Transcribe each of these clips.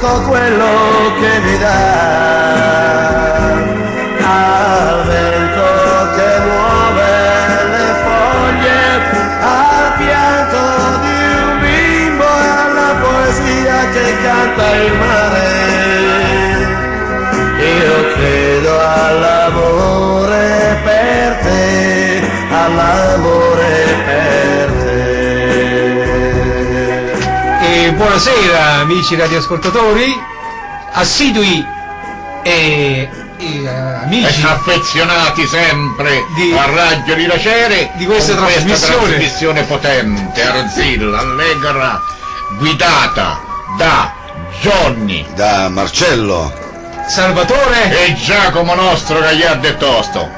tutto quello che mi dà, al vento che muove le foglie, al pianto di un bimbo e alla poesia che canta il mare. Io credo all'amore per te, all'amore per te. E buonasera amici radioascoltatori, assidui e amici affezionati sempre a Radio Liracere di questa trasmissione potente, arzilla, allegra, guidata da Johnny, da Marcello, Salvatore e Giacomo nostro Gagliardo e tosto.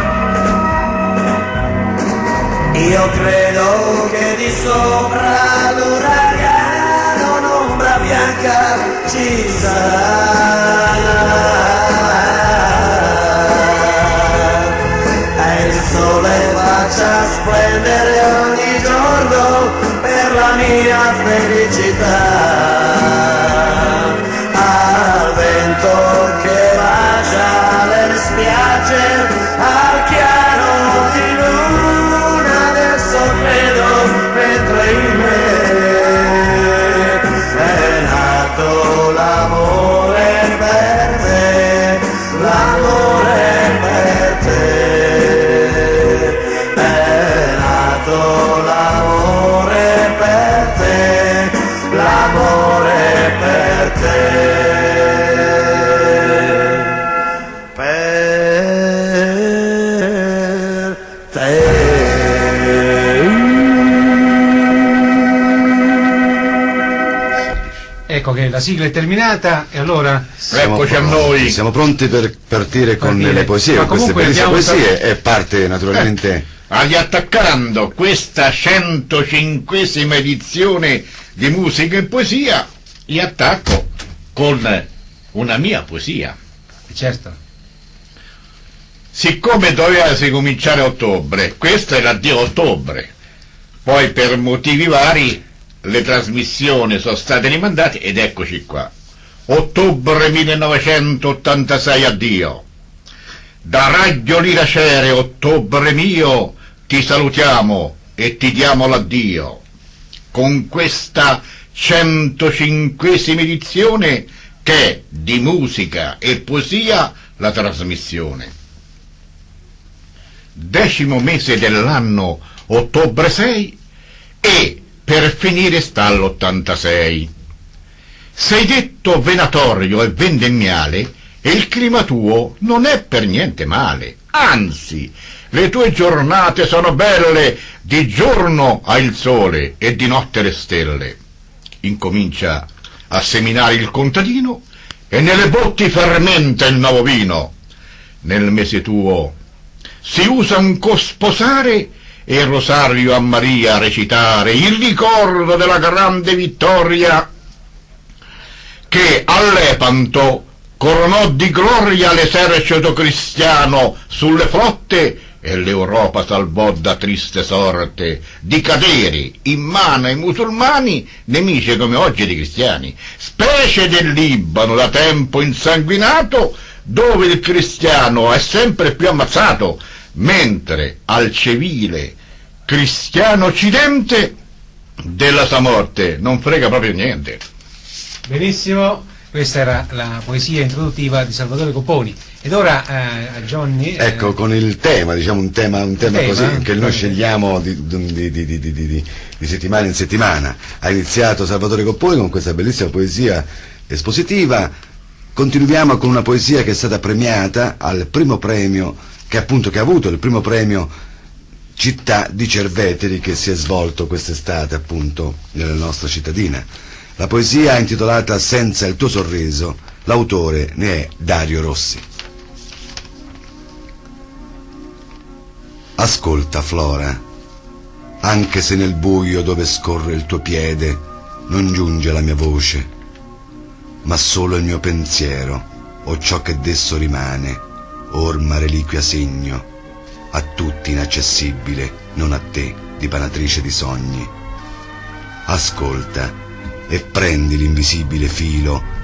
Io credo che di sopra l'uragano un'ombra bianca ci sarà, e il sole faccia splendere ogni giorno per la mia felicità. Che bacia le spiagge al chiaro di luna, adesso credo mentre in me è nato l'amore per te, l'amore per te, è nato l'amore per te, l'amore per te. Ecco che la sigla è terminata e allora eccoci a noi. Siamo pronti per partire con le poesie, con queste bellissime poesie e parte naturalmente Riattaccando questa 105esima edizione di Musica e Poesia, li attacco con una mia poesia. Certo. Siccome doveva cominciare a ottobre, questo è l'addio a ottobre, poi per motivi vari le trasmissioni sono state rimandate ed eccoci qua. Ottobre 1986, addio. Da Radio Liracere, ottobre mio, ti salutiamo e ti diamo l'addio. Con questa 105esima edizione che è di musica e poesia la trasmissione. 10° mese dell'anno, ottobre 6, e per finire sta l'86. Sei detto venatorio e vendemmiale e il clima tuo non è per niente male, anzi, le tue giornate sono belle, di giorno hai il sole e di notte le stelle. Incomincia a seminare il contadino e nelle botti fermenta il nuovo vino. Nel mese tuo si usa un sposare e il rosario a Maria recitare, il ricordo della grande vittoria che all'Epanto coronò di gloria l'esercito cristiano sulle flotte e l'Europa salvò da triste sorte di cadere in mano ai musulmani, nemici come oggi dei cristiani, specie del Libano da tempo insanguinato, dove il cristiano è sempre più ammazzato, mentre al civile cristiano occidente della sua morte non frega proprio niente. Benissimo, questa era la poesia introduttiva di Salvatore Copponi. Ed ora a Johnny. Ecco, con il tema, diciamo un tema così che noi scegliamo di settimana in settimana. Ha iniziato Salvatore Copponi con questa bellissima poesia espositiva. Continuiamo con una poesia che è stata premiata al primo premio, che ha avuto il primo premio Città di Cerveteri, che si è svolto quest'estate appunto nella nostra cittadina. La poesia è intitolata Senza il tuo sorriso, l'autore ne è Dario Rossi. Ascolta, Flora, anche se nel buio dove scorre il tuo piede non giunge la mia voce, ma solo il mio pensiero o ciò che d'esso rimane, orma reliquia segno, a tutti inaccessibile, non a te, dipanatrice di sogni. Ascolta e prendi l'invisibile filo che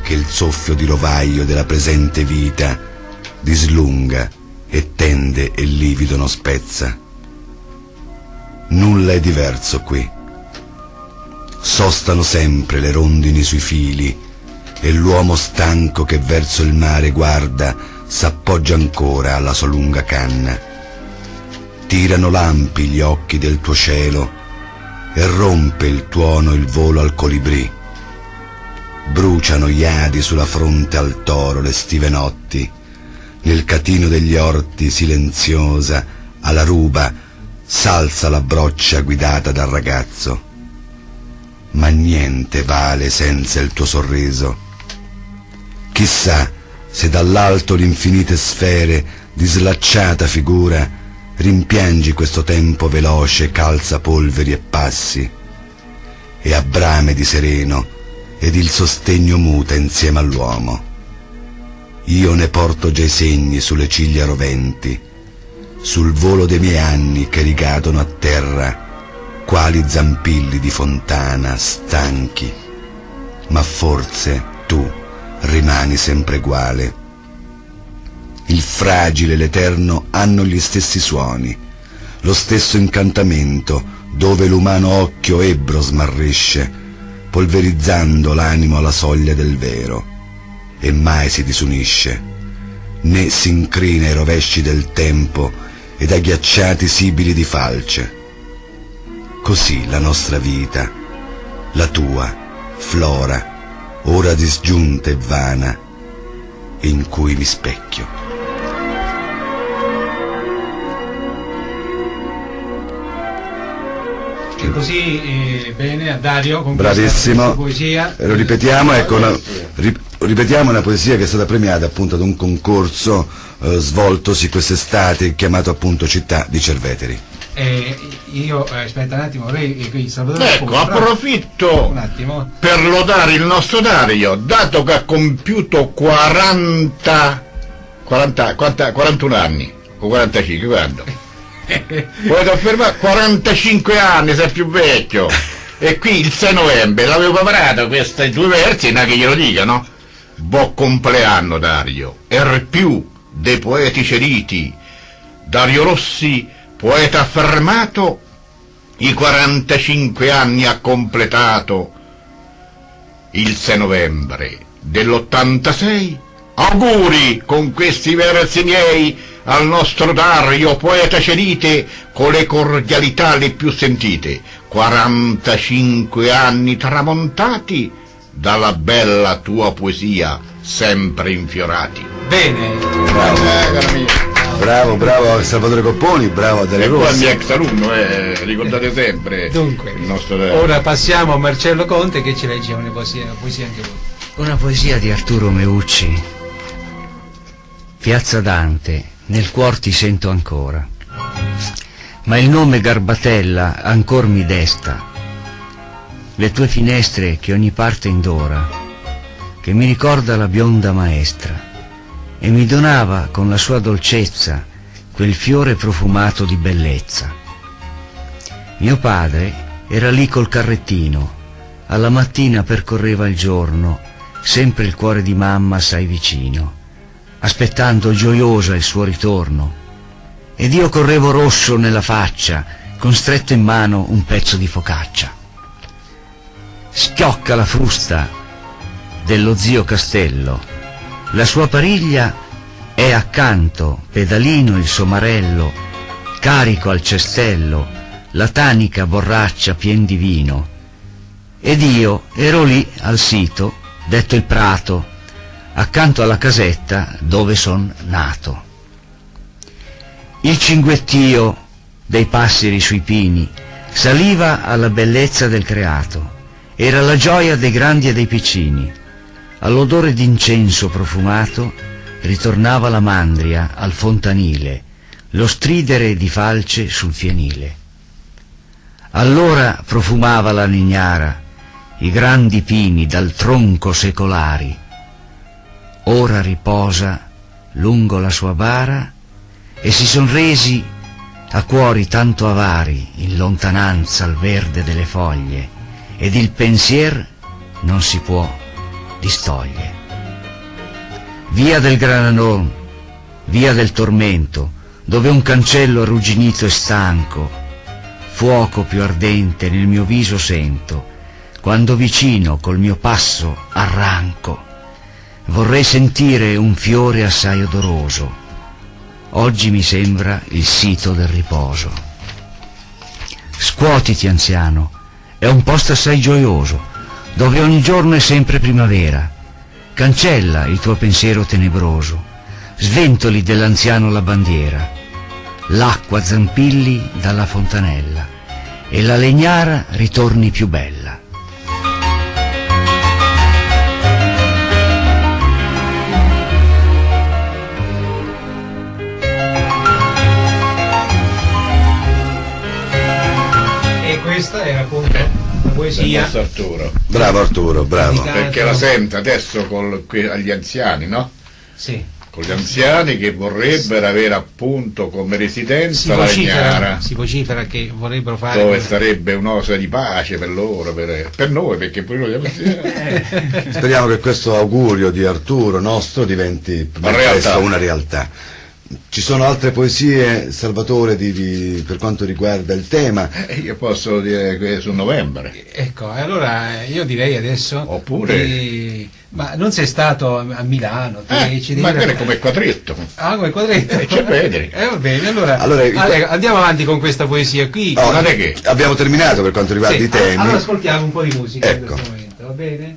che il soffio di rovaio della presente vita dislunga e tende e livido non spezza. Nulla è diverso qui. Sostano sempre le rondini sui fili e l'uomo stanco che verso il mare guarda s'appoggia ancora alla sua lunga canna. Tirano lampi gli occhi del tuo cielo e rompe il tuono il volo al colibrì. Bruciano gli adi sulla fronte al toro le stive notti. Nel catino degli orti silenziosa alla ruba s'alza la broccia guidata dal ragazzo. Ma niente vale senza il tuo sorriso. Chissà se dall'alto l'infinite sfere di slacciata figura rimpiangi questo tempo veloce calza polveri e passi e a brame di sereno ed il sostegno muta insieme all'uomo. Io ne porto già i segni sulle ciglia roventi, sul volo dei miei anni che ricadono a terra quali zampilli di fontana stanchi, ma forse tu rimani sempre uguale. Il fragile e l'eterno hanno gli stessi suoni, lo stesso incantamento dove l'umano occhio ebbro smarrisce, polverizzando l'animo alla soglia del vero, e mai si disunisce, né si incrina ai rovesci del tempo ed ai ghiacciati sibili di falce. Così la nostra vita, la tua, Flora, ora disgiunta e vana, in cui mi specchio. E così bene a Dario con bravissimo, questa poesia. Lo ripetiamo, ecco, ripetiamo una poesia che è stata premiata appunto ad un concorso svoltosi quest'estate chiamato appunto Città di Cerveteri. Io aspetta un attimo, lei Salvatore, ecco, approfitto un attimo per lodare il nostro Dario, dato che ha compiuto 41 anni o 45, guarda. Puoi affermare 45 anni, sei più vecchio. E qui il 6 novembre l'avevo preparato questi due versi, non che glielo dicano. Buon compleanno Dario, più dei poeti ceriti. Dario Rossi, poeta affermato, i 45 anni ha completato. Il 6 novembre dell'86, auguri con questi versi miei al nostro Dario, poeta cerite, con le cordialità le più sentite. 45 anni tramontati dalla bella tua poesia, sempre infiorati. Bene, Bravo Salvatore Copponi, bravo a Dario Rossi. E poi il mio ex alunno, ricordate sempre. Dunque, il nostro Dario. ora passiamo a Marcello Conte che ci legge una poesia anche voi. Una poesia di Arturo Meucci. Piazza Dante, nel cuor ti sento ancora, ma il nome Garbatella ancor mi desta. Le tue finestre che ogni parte indora, che mi ricorda la bionda maestra, e mi donava con la sua dolcezza quel fiore profumato di bellezza. Mio padre era lì col carrettino, alla mattina percorreva il giorno, sempre il cuore di mamma assai vicino, aspettando gioiosa il suo ritorno, ed io correvo rosso nella faccia, con stretto in mano un pezzo di focaccia. Schiocca la frusta dello zio Castello, la sua pariglia è accanto, pedalino il somarello, carico al cestello, la tanica borraccia pien di vino, ed io ero lì al sito, detto il prato, accanto alla casetta dove son nato. Il cinguettio dei passeri sui pini saliva alla bellezza del creato, era la gioia dei grandi e dei piccini. All'odore d'incenso profumato ritornava la mandria al fontanile, lo stridere di falce sul fienile. Allora profumava la lignara, i grandi pini dal tronco secolari. Ora riposa lungo la sua bara e si son resi a cuori tanto avari in lontananza al verde delle foglie, ed il pensier non si può distoglie. Via del Grananò, via del tormento, dove un cancello arrugginito e stanco, fuoco più ardente nel mio viso sento, quando vicino col mio passo arranco. Vorrei sentire un fiore assai odoroso, oggi mi sembra il sito del riposo. Scuotiti, anziano, è un posto assai gioioso, dove ogni giorno è sempre primavera. Cancella il tuo pensiero tenebroso, sventoli dell'anziano la bandiera. L'acqua zampilli dalla fontanella e la legnara ritorni più bella. E questa era appunto la poesia. Arturo. Bravo Arturo, bravo. Perché la sente adesso agli anziani, no? Sì. Con gli anziani che vorrebbero avere appunto come residenza la legnara, si vocifera che vorrebbero fare dove sarebbe un'osa di pace per loro, per noi, perché poi noi siamo anziani. Speriamo che questo augurio di Arturo nostro diventi presto una realtà. Ci sono altre poesie, Salvatore, per quanto riguarda il tema? Io posso dire che su novembre. Ecco, allora io direi adesso. Oppure. Ma non sei stato a Milano? Magari come quadretto. Ah, come quadretto? Cerveteri. Va bene, allora andiamo avanti con questa poesia qui. Oh, non è che abbiamo terminato per quanto riguarda i temi. Allora ascoltiamo un po' di musica, ecco, in questo momento, va bene?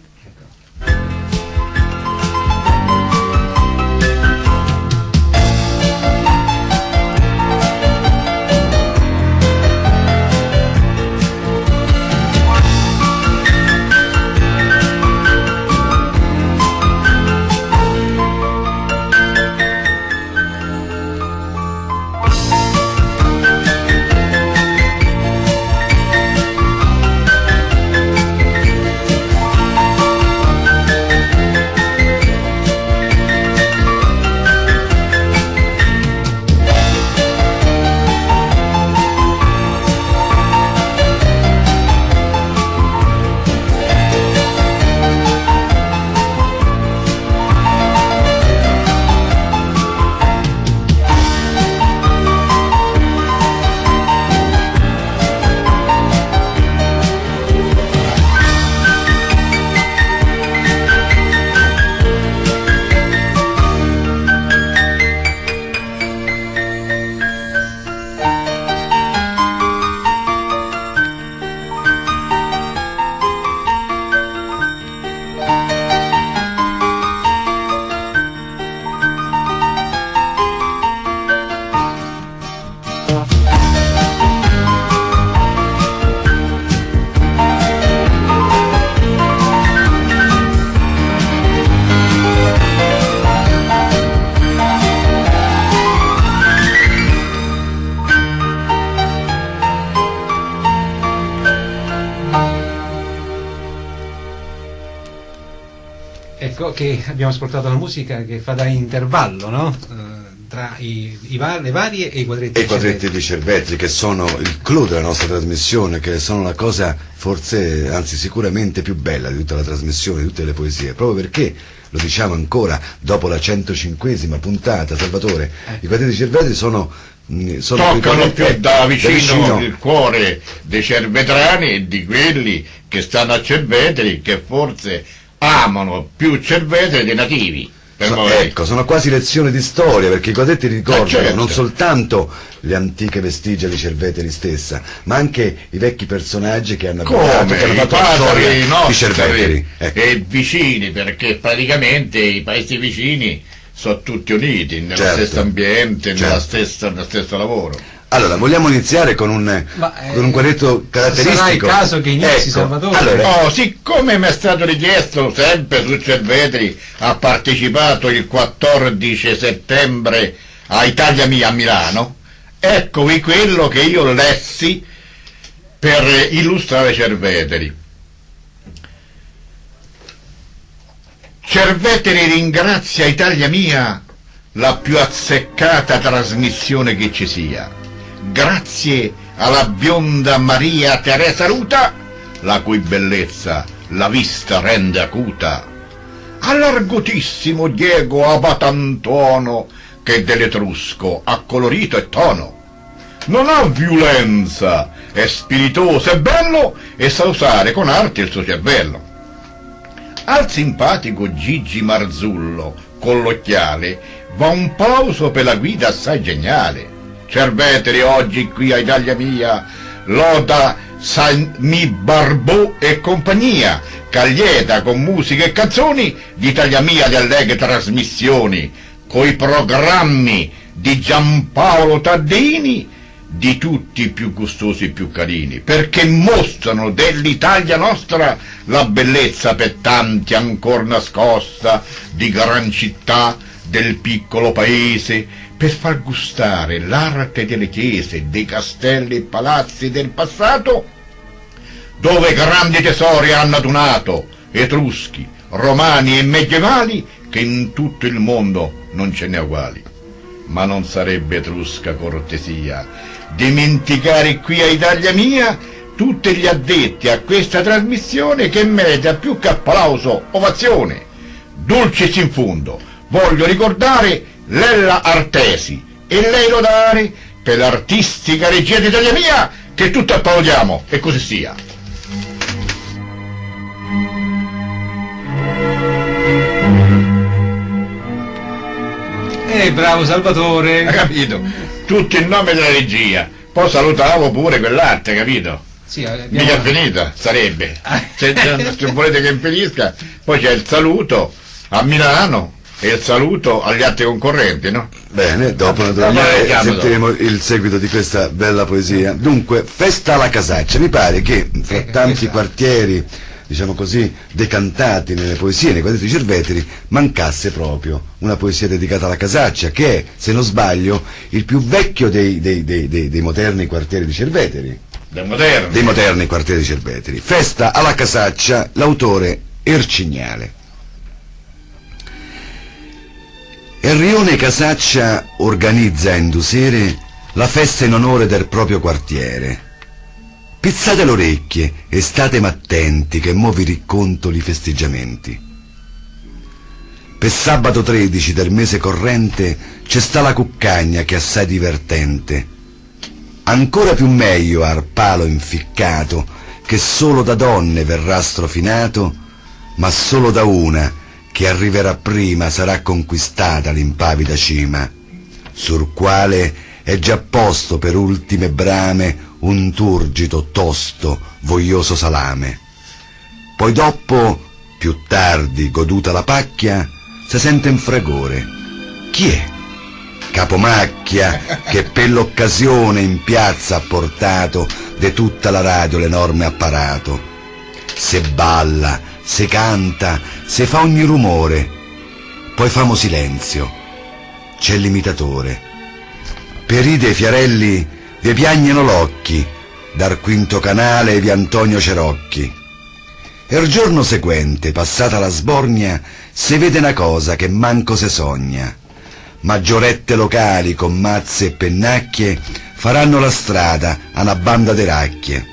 Ecco che abbiamo ascoltato la musica che fa da intervallo, no? Tra le varie e i quadretti. E i quadretti di Cerveteri, che sono il clou della nostra trasmissione, che sono la cosa forse, anzi sicuramente più bella di tutta la trasmissione, di tutte le poesie, proprio perché, lo diciamo ancora, dopo la 105esima puntata, Salvatore, i quadretti di Cerveteri toccano più da vicino il cuore dei cervetrani e di quelli che stanno a Cerveteri, che forse amano più Cerveteri dei nativi. Ecco, sono quasi lezioni di storia, perché i quadretti ricordano certo, non soltanto le antiche vestigia di Cerveteri stessa, ma anche i vecchi personaggi che hanno fatto la storia di Cerveteri. Ecco. E vicini, perché praticamente i paesi vicini sono tutti uniti nello stesso ambiente, nel stesso lavoro. Allora, vogliamo iniziare con un quadretto caratteristico? Sarà il caso che inizi, Salvatore? Allora, siccome mi è stato richiesto sempre su Cerveteri, ha partecipato il 14 settembre a Italia Mia a Milano, eccovi quello che io lessi per illustrare Cerveteri. Cerveteri ringrazia Italia Mia, la più azzeccata trasmissione che ci sia. Grazie alla bionda Maria Teresa Ruta, la cui bellezza la vista rende acuta. all'argotissimo Diego Abatantuono, che dell'Etrusco ha colorito e tono. Non ha violenza, è spiritoso e bello e sa usare con arte il suo cervello. Al simpatico Gigi Marzullo, con l'occhiale, va un plauso per la guida assai geniale. Cerveteri oggi qui a Italia Mia, loda Sami Barbò e compagnia, caglieta con musica e canzoni d'Italia Mia le allegre trasmissioni, coi programmi di Giampaolo Taddini, di tutti i più gustosi e più carini, perché mostrano dell'Italia nostra la bellezza per tanti ancor nascosta, di gran città, del piccolo paese, per far gustare l'arte delle chiese, dei castelli e palazzi del passato, dove grandi tesori hanno adunato, etruschi, romani e medievali, che in tutto il mondo non ce n'è uguali. Ma non sarebbe etrusca cortesia dimenticare qui a Italia Mia tutti gli addetti a questa trasmissione, che merita più che applauso, ovazione. Dulcis in fondo, voglio ricordare Lella Artesi e lei lodare per l'artistica regia d'Italia Mia, che tutto applaudiamo, e così sia. Bravo Salvatore. Hai capito? Tutto in nome della regia. Poi salutavo pure quell'arte, capito? Sì, Mica finita, sarebbe. Se volete che finisca, poi c'è il saluto a Milano e il saluto agli altri concorrenti, no? Bene, dopo naturalmente sentiremo il seguito di questa bella poesia. Dunque, Festa alla Casaccia. Mi pare che fra tanti quartieri, diciamo così, decantati nelle poesie, nei quadretti di Cerveteri, mancasse proprio una poesia dedicata alla Casaccia, che è, se non sbaglio, il più vecchio dei moderni quartieri di Cerveteri. Dei moderni quartieri di Cerveteri. Festa alla Casaccia, l'autore Ercignale. Errione Casaccia organizza a Indusere la festa in onore del proprio quartiere. Pizzate le orecchie e statemi attenti, che mo vi racconto li festeggiamenti. Per sabato 13 del mese corrente c'è sta la cuccagna, che è assai divertente. Ancora più meglio al palo inficcato, che solo da donne verrà strofinato, ma solo da una, che arriverà prima, sarà conquistata l'impavida cima, sul quale è già posto per ultime brame un turgito, tosto, voglioso salame. Poi dopo, più tardi, goduta la pacchia, si sente in fragore. Chi è? Capomacchia, che per l'occasione in piazza ha portato de tutta la radio l'enorme apparato. Se balla, se canta, se fa ogni rumore. Poi famo silenzio. C'è l'imitatore. Per ride i fiarelli vi piagnano l'occhi, dal quinto canale vi Antonio Cerocchi. E il giorno seguente, passata la sbornia, se vede una cosa che manco se sogna. Maggiorette locali con mazze e pennacchie faranno la strada a una banda de racchie.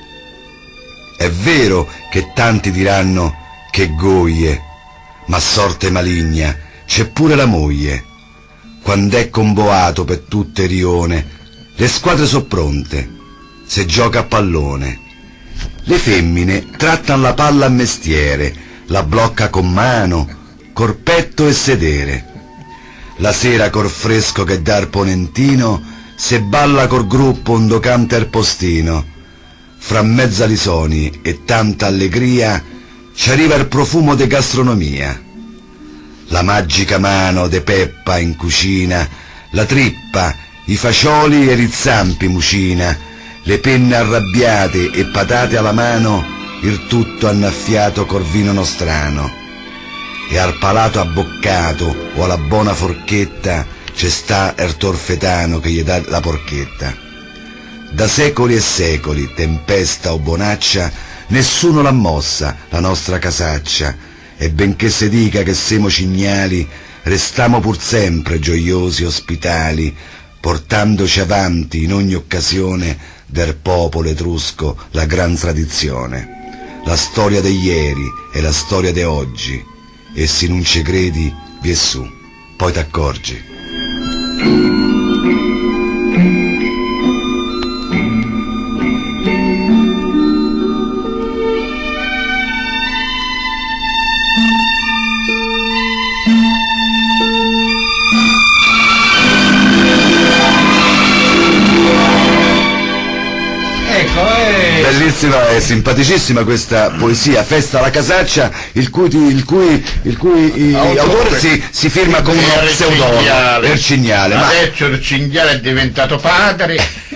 È vero che tanti diranno che goie, ma sorte maligna, c'è pure la moglie. Quand'è convoato per tutte rione, le squadre sono pronte, se gioca a pallone. Le femmine trattano la palla a mestiere, la blocca con mano, corpetto e sedere. La sera col fresco che dà il ponentino, se balla col gruppo un docante al postino. Fra mezza lisoni e tanta allegria ci arriva il profumo de gastronomia. La magica mano de Peppa in cucina, la trippa, i fagioli e rizzampi mucina, le penne arrabbiate e patate alla mano, il tutto annaffiato col vino nostrano. E al palato abboccato o alla buona forchetta c'è sta il torfetano che gli dà la porchetta. Da secoli e secoli, tempesta o bonaccia, nessuno l'ha mossa la nostra Casaccia, e benché se dica che siamo cignali, restiamo pur sempre gioiosi ospitali, portandoci avanti in ogni occasione del popolo etrusco la gran tradizione, la storia di ieri e la storia di oggi, e se non ci credi, vie su, poi t'accorgi. Bellissima e simpaticissima questa poesia, Festa alla Casaccia, il cui autore si firma con uno pseudonimo, Ercignale. Adesso Ercignale è diventato padre,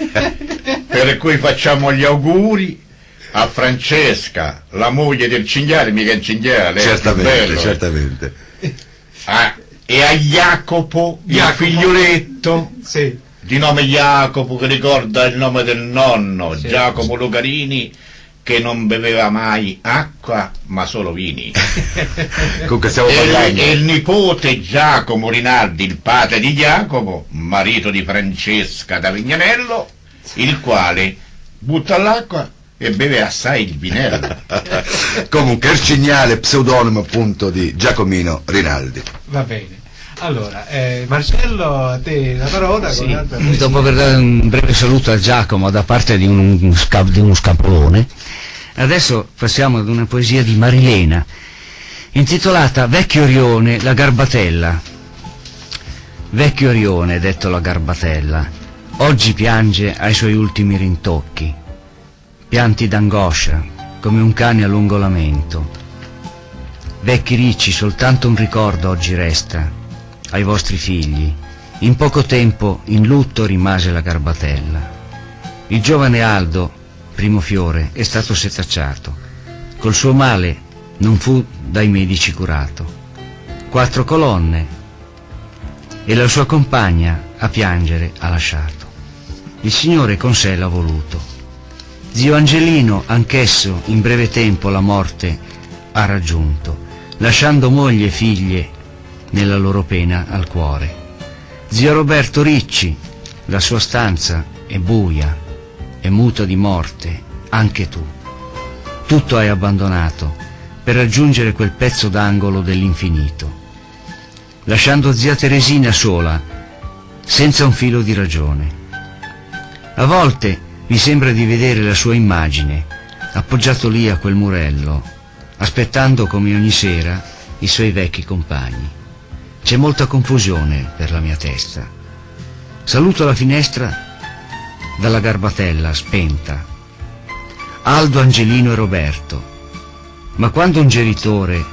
per cui facciamo gli auguri a Francesca, la moglie del Cinghiale, mica il Cinghiale, certamente, bello, certamente. E a Jacopo, il figlioletto, sì, di nome Jacopo, che ricorda il nome del nonno, sì, Giacomo Lucarini, che non beveva mai acqua ma solo vini. Comunque stiamo parlando. E il nipote Giacomo Rinaldi, il padre di Jacopo, marito di Francesca da Vignanello, il quale butta l'acqua e beve assai il vinello. Comunque Ercignale, pseudonimo appunto di Giacomino Rinaldi. va bene. Allora, Marcello, a te la parola. Sì, con un'altra poesia. dopo aver dato un breve saluto a Giacomo da parte di uno scapolone, adesso passiamo ad una poesia di Marilena, intitolata Vecchio Orione, la Garbatella. Vecchio Orione, detto la Garbatella, oggi piange ai suoi ultimi rintocchi, pianti d'angoscia, come un cane a lungo lamento. Vecchi ricci, soltanto un ricordo oggi resta ai vostri figli. In poco tempo in lutto rimase la Garbatella. Il giovane Aldo, primo fiore, è stato setacciato. Col suo male non fu dai medici curato. 4 colonne e la sua compagna a piangere ha lasciato. Il Signore con sé l'ha voluto. Zio Angelino anch'esso in breve tempo la morte ha raggiunto, lasciando moglie e figlie nella loro pena al cuore. Zio Roberto Ricci, la sua stanza è buia, è muta di morte, anche tu. Tutto hai abbandonato per raggiungere quel pezzo d'angolo dell'infinito, lasciando zia Teresina sola, senza un filo di ragione. A volte mi sembra di vedere la sua immagine, appoggiato lì a quel murello, aspettando come ogni sera i suoi vecchi compagni. C'è molta confusione per la mia testa. Saluto la finestra dalla Garbatella spenta. Aldo, Angelino e Roberto. Ma quando un genitore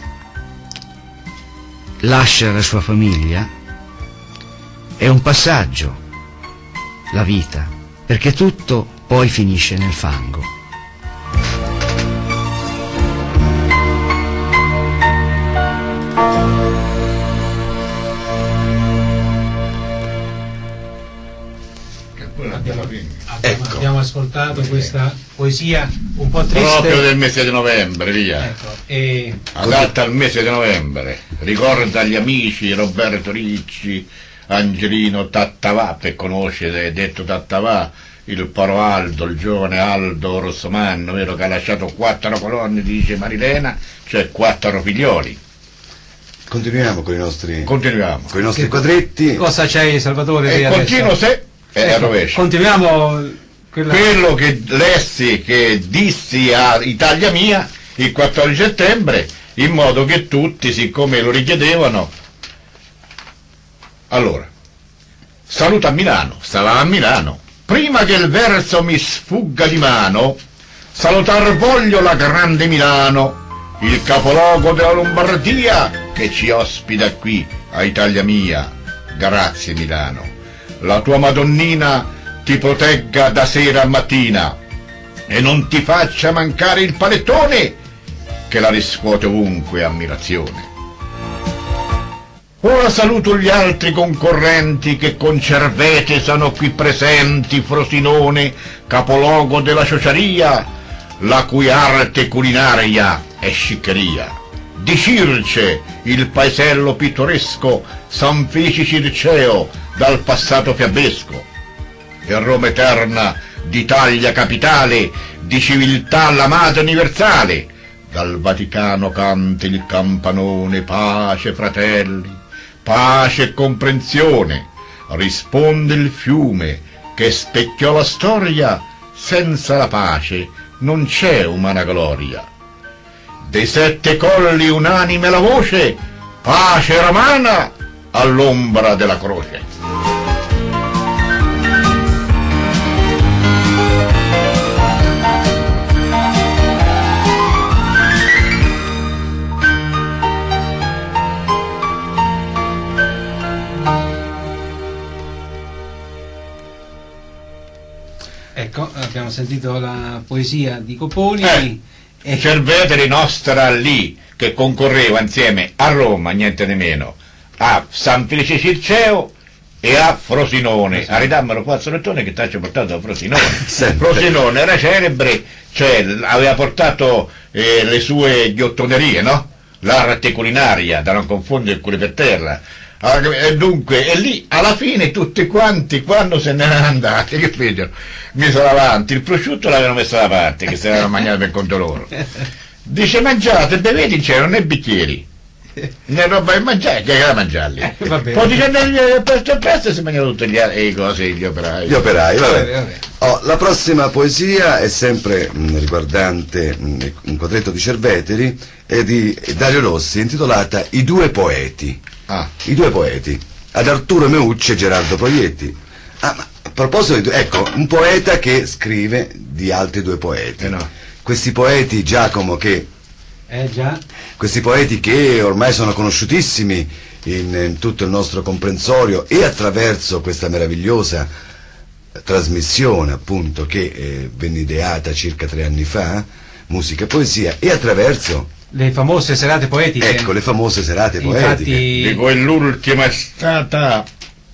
lascia la sua famiglia, è un passaggio, la vita, perché tutto poi finisce nel fango. Ecco. Abbiamo ascoltato questa poesia un po' triste. Proprio del mese di novembre, via. Ecco, Adatta al mese di novembre. Ricorda agli amici Roberto Ricci, Angelino Tattavà, per conoscere, detto Tattavà, il paro Aldo, il giovane Aldo Rossomanno, vero, che ha lasciato 4 colonne, dice Marilena, cioè 4 figlioli. Continuiamo con i nostri Che- quadretti. cosa c'hai, Salvatore? E te adesso? continuo se e la rovescia. Continuiamo Quello che lessi, che dissi a Italia Mia il 14 settembre, in modo che tutti, siccome lo richiedevano. Allora, saluto a Milano, stavamo a Milano. Prima che il verso mi sfugga di mano, salutar voglio la grande Milano, il capoluogo della Lombardia, che ci ospita qui a Italia Mia. Grazie Milano. La tua Madonnina ti protegga da sera a mattina e non ti faccia mancare il panettone, che la riscuote ovunque ammirazione. Ora saluto gli altri concorrenti che con Cervete sono qui presenti, Frosinone, capoluogo della ciociaria, la cui arte culinaria è sciccheria. Di Circe, il paesello pittoresco, San Felice Circeo, dal passato fiabesco, e Roma eterna, d'Italia capitale, di civiltà la madre universale, dal Vaticano canta il campanone, pace fratelli, pace e comprensione, risponde il fiume che specchiò la storia, senza la pace non c'è umana gloria. Dei 7 colli unanime la voce, pace romana all'ombra della croce. Ecco, abbiamo sentito la poesia di Coponi. Cerveteri nostra lì, che concorreva insieme a Roma, niente di meno, a San Felice Circeo e a Frosinone. Aridammelo qua al sonettone che ti ha portato a Frosinone. Frosinone era celebre, cioè aveva portato le sue ghiottonerie, no? L'arte culinaria, da non confondere con quelli per terra. E dunque, e lì alla fine tutti quanti, quando se ne erano andati, che fecero? Misero avanti, il prosciutto l'avevano messo da parte, che se l'erano mangiato per conto loro. Dice: mangiate, bevete, non c'erano né bicchieri né roba per mangiare, che era da mangiarli. Poi dice: presto si mangiano tutte le cose, gli operai. Gli operai, vabbè. La prossima poesia è sempre riguardante un quadretto di Cerveteri, è di Dario Rossi, intitolata I due poeti. I due poeti, ad Arturo Meucci e Gerardo Proietti. Ma a proposito, ecco, un poeta che scrive di altri due poeti. No. Questi poeti, Giacomo, che... già. Questi poeti che ormai sono conosciutissimi in tutto il nostro comprensorio, e attraverso questa meravigliosa trasmissione, appunto, che venne ideata circa 3 anni fa, Musica e Poesia, e attraverso... le famose serate poetiche. Ecco, le famose serate poetiche. Dico, e l'ultima è stata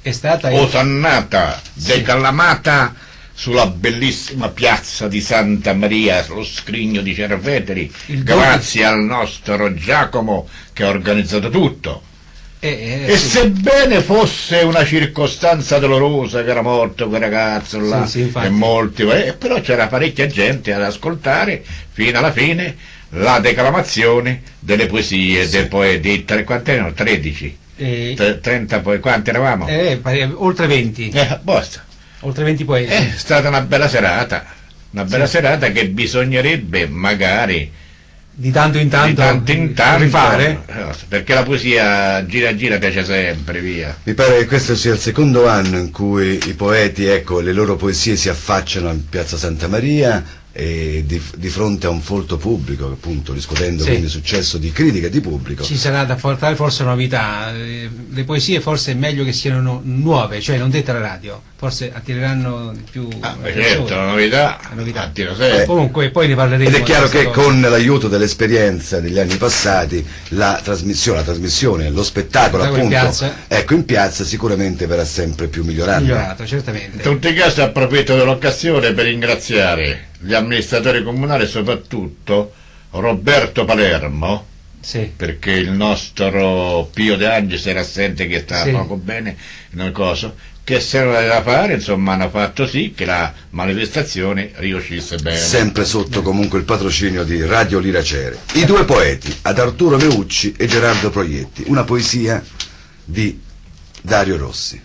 osannata, declamata sulla bellissima piazza di Santa Maria, lo scrigno di Cerveteri, grazie al nostro Giacomo che ha organizzato tutto. E sì. Sebbene fosse una circostanza dolorosa, che era morto quel ragazzo là, sì, e molti, però c'era parecchia gente ad ascoltare fino alla fine la declamazione delle poesie del poeta. Quante erano? 13? 30 poi, quanti eravamo? Oltre 20. Basta. Oltre 20 poeti. È stata una bella serata, serata che bisognerebbe magari di tanto in tanto rifare, perché la poesia gira piace sempre, via. Mi pare che questo sia il secondo anno in cui i poeti, ecco, le loro poesie si affacciano in piazza Santa Maria, e di fronte a un folto pubblico, appunto, riscuotendo quindi successo di critica e di pubblico. Ci sarà da portare forse novità. Le poesie forse è meglio che siano nuove, cioè non dette alla radio, forse attireranno di più. Certo, la novità. Comunque poi ne parleremo. Ed è chiaro che con l'aiuto dell'esperienza degli anni passati la trasmissione, lo spettacolo, appunto, in piazza sicuramente verrà sempre più migliorato, certamente. In tutti i casi approfitto dell'occasione per ringraziare gli amministratori comunali, soprattutto Roberto Palermo, perché il nostro Pio De Angelis era assente, che stava poco bene, che se non aveva da fare, insomma, hanno fatto sì che la manifestazione riuscisse bene. Sempre sotto comunque il patrocinio di Radio Liracere. I due poeti, ad Arturo Meucci e Gerardo Proietti, una poesia di Dario Rossi.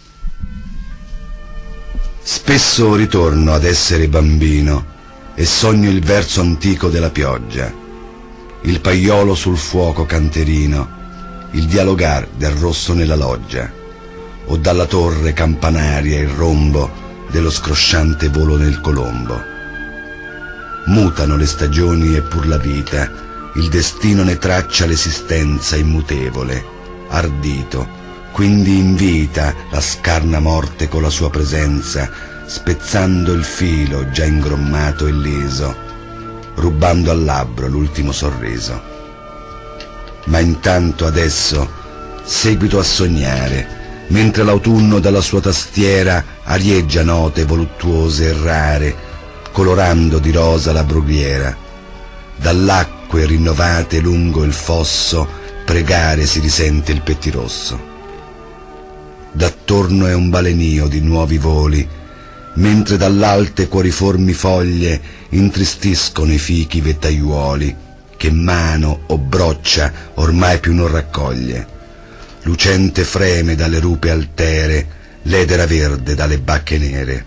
Spesso ritorno ad essere bambino e sogno il verso antico della pioggia, il paiolo sul fuoco canterino, il dialogar del rosso nella loggia, o dalla torre campanaria il rombo dello scrosciante volo nel colombo. Mutano le stagioni e pur la vita, il destino ne traccia l'esistenza immutevole, ardito, quindi invita la scarna morte con la sua presenza, spezzando il filo già ingrommato e leso, rubando al labbro l'ultimo sorriso. Ma intanto adesso seguito a sognare, mentre l'autunno dalla sua tastiera arieggia note voluttuose e rare, colorando di rosa la brughiera. Dall'acque rinnovate lungo il fosso pregare si risente il pettirosso. D'attorno è un balenio di nuovi voli, mentre dall'alte cuoriformi foglie intristiscono i fichi vettaiuoli che mano o broccia ormai più non raccoglie. Lucente freme dalle rupe altere, l'edera verde dalle bacche nere.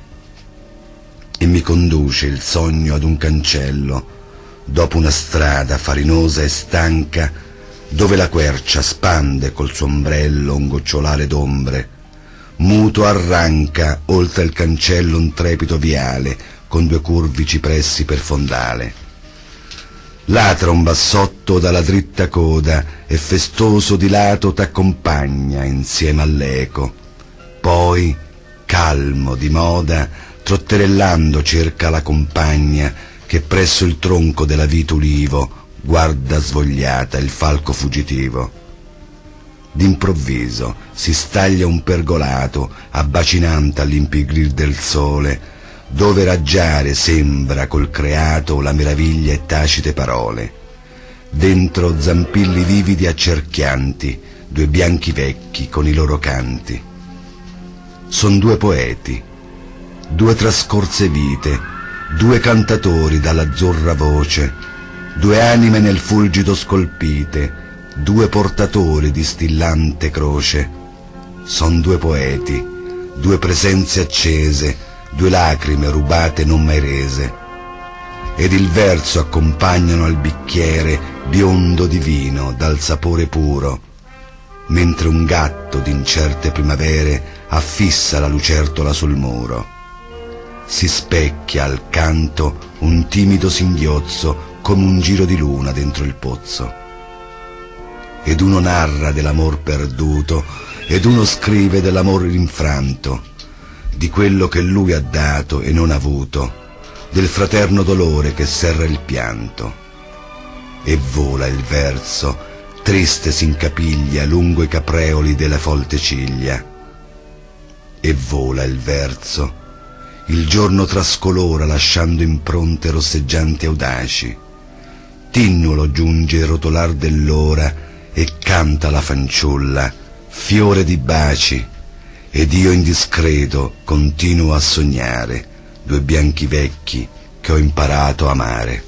E mi conduce il sogno ad un cancello, dopo una strada farinosa e stanca, dove la quercia spande col suo ombrello un gocciolare d'ombre. Muto arranca oltre il cancello un trepido viale, con 2 curvi cipressi per fondale. Latra un bassotto dalla dritta coda e festoso di lato t'accompagna insieme all'eco. Poi, calmo di moda, trotterellando cerca la compagna che presso il tronco della vite ulivo guarda svogliata il falco fuggitivo. D'improvviso si staglia un pergolato abbacinante all'impigrir del sole, dove raggiare sembra col creato la meraviglia e tacite parole. Dentro zampilli vividi accerchianti, 2 bianchi vecchi con i loro canti. Son 2 poeti, 2 trascorse vite, 2 cantatori dall'azzurra voce, 2 anime nel fulgido scolpite, 2 portatori di stillante croce. Son 2 poeti, 2 presenze accese, 2 lacrime rubate non mai rese. Ed il verso accompagnano al bicchiere biondo di vino dal sapore puro, mentre un gatto d'incerte primavere affissa la lucertola sul muro. Si specchia al canto un timido singhiozzo come un giro di luna dentro il pozzo. Ed uno narra dell'amor perduto ed uno scrive dell'amor rinfranto, di quello che lui ha dato e non avuto, del fraterno dolore che serra il pianto. E vola il verso, triste s'incapiglia lungo i capreoli delle folte ciglia. E vola il verso, il giorno trascolora lasciando impronte rosseggianti e audaci. Tinnulo giunge il rotolar dell'ora e canta la fanciulla, fiore di baci. Ed io indiscreto continuo a sognare 2 bianchi vecchi che ho imparato a amare.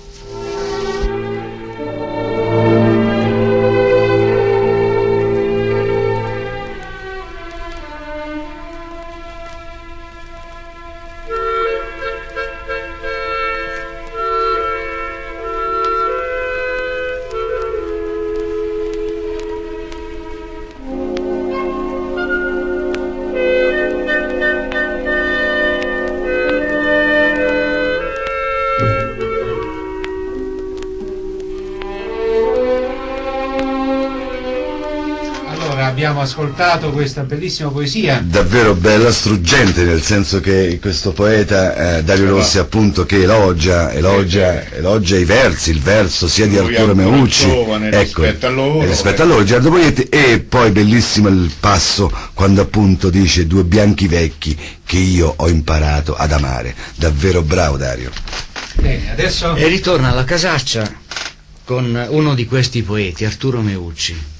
Abbiamo ascoltato questa bellissima poesia, davvero bella, struggente, nel senso che questo poeta Dario Rossi, appunto, che elogia i versi, il verso sia di Arturo Meucci, ecco, rispetto a loro, Gerardo Poietti. E poi bellissimo il passo quando appunto dice 2 bianchi vecchi che io ho imparato ad amare. Davvero bravo Dario. Bene, adesso... E ritorna alla casaccia con uno di questi poeti, Arturo Meucci.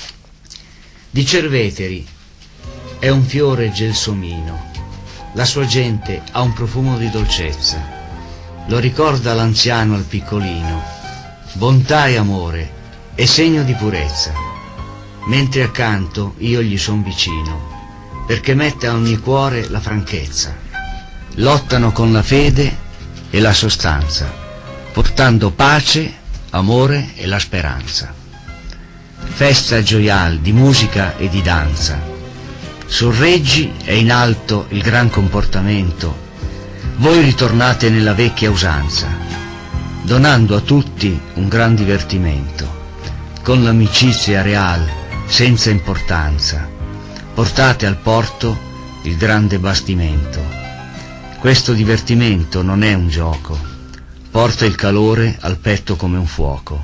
Di Cerveteri è un fiore gelsomino, la sua gente ha un profumo di dolcezza, lo ricorda l'anziano al piccolino, bontà e amore è segno di purezza, mentre accanto io gli son vicino, perché mette a ogni cuore la franchezza, lottano con la fede e la sostanza, portando pace, amore e la speranza. Festa gioial di musica e di danza, sorreggi e in alto il gran comportamento, voi ritornate nella vecchia usanza, donando a tutti un gran divertimento, con l'amicizia real, senza importanza, portate al porto il grande bastimento. Questo divertimento non è un gioco, porta il calore al petto come un fuoco.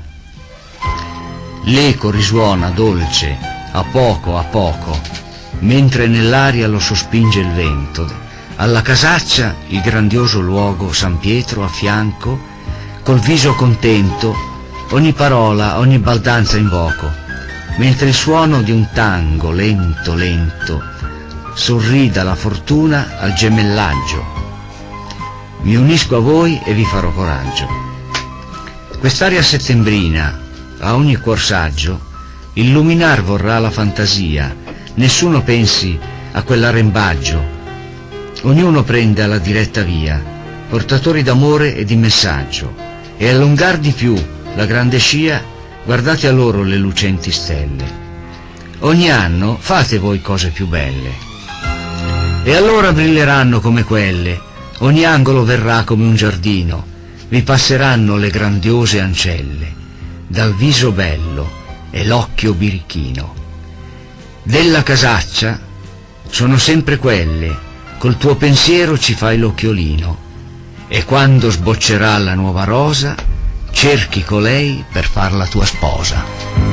L'eco risuona dolce, a poco, mentre nell'aria lo sospinge il vento. Alla casaccia il grandioso luogo San Pietro a fianco, col viso contento, ogni parola, ogni baldanza invoco, mentre il suono di un tango lento, lento, sorrida la fortuna al gemellaggio. Mi unisco a voi e vi farò coraggio. Quest'aria settembrina, a ogni cuor saggio, illuminar vorrà la fantasia, nessuno pensi a quell'arrembaggio, ognuno prenda la diretta via, portatori d'amore e di messaggio, e allungar di più la grande scia, guardate a loro le lucenti stelle. Ogni anno fate voi cose più belle, e allora brilleranno come quelle, ogni angolo verrà come un giardino, vi passeranno le grandiose ancelle, dal viso bello e l'occhio birichino. Della casaccia sono sempre quelle, col tuo pensiero ci fai l'occhiolino, e quando sboccerà la nuova rosa, cerchi colei per far la tua sposa.